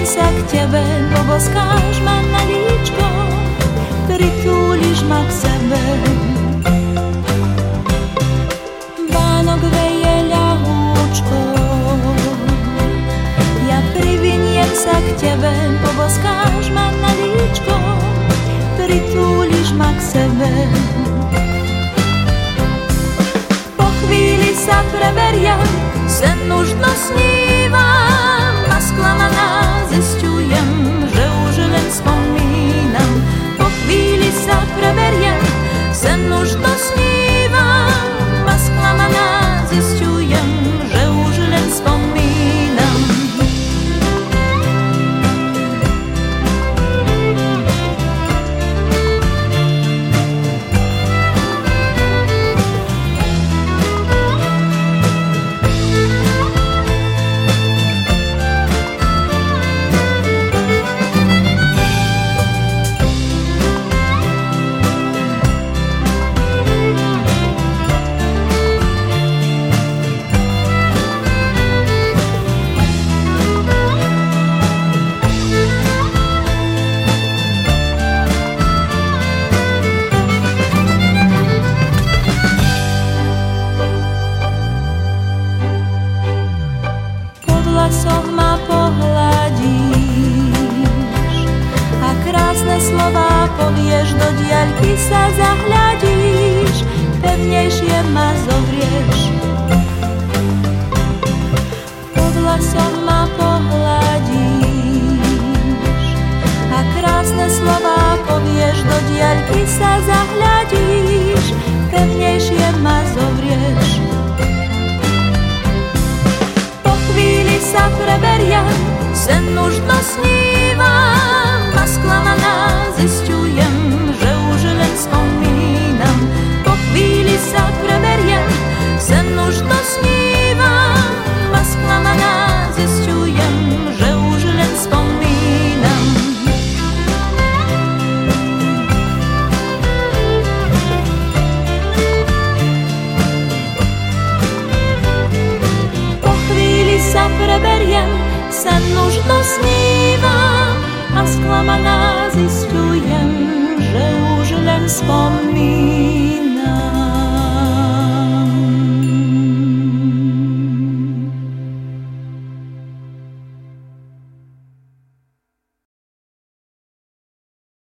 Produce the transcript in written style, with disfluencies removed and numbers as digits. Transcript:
sa k tebe, poboskáš ma na líčko, pritúliš ma k sebe. Vánok veje ľahúčko, ja priviniem sa k tebe, poboskáš ma na líčko, pritúliš ma k sebe. Po chvíli sa preberiem, sen už dno snívam a sklamaná zisťujem, že už len spomínam. Po chvíli sa preberiem, sen už dno snívam a sklamaná zisťujem, že už len spomínam. Vlasoch ma pohľadíš a krásne slová povieš, do diaľky sa zahľadíš, pevnejšie ma zovrieš. Po vlasoch ma pohľadíš a krásne slová povieš, do diaľky sa zahľadíš, pevnejšie ma zovrieš. Sa preberiem, sen už dno snívam a sklamaná zisťujem, že už len spomínam. Po chvíli sa preberiem, sen už dno snívam a sklamaná zisťujem, že už len spomínam. Sa preberiem, sen už dno snívam a sklamaná zisťujem, že už len spomínam.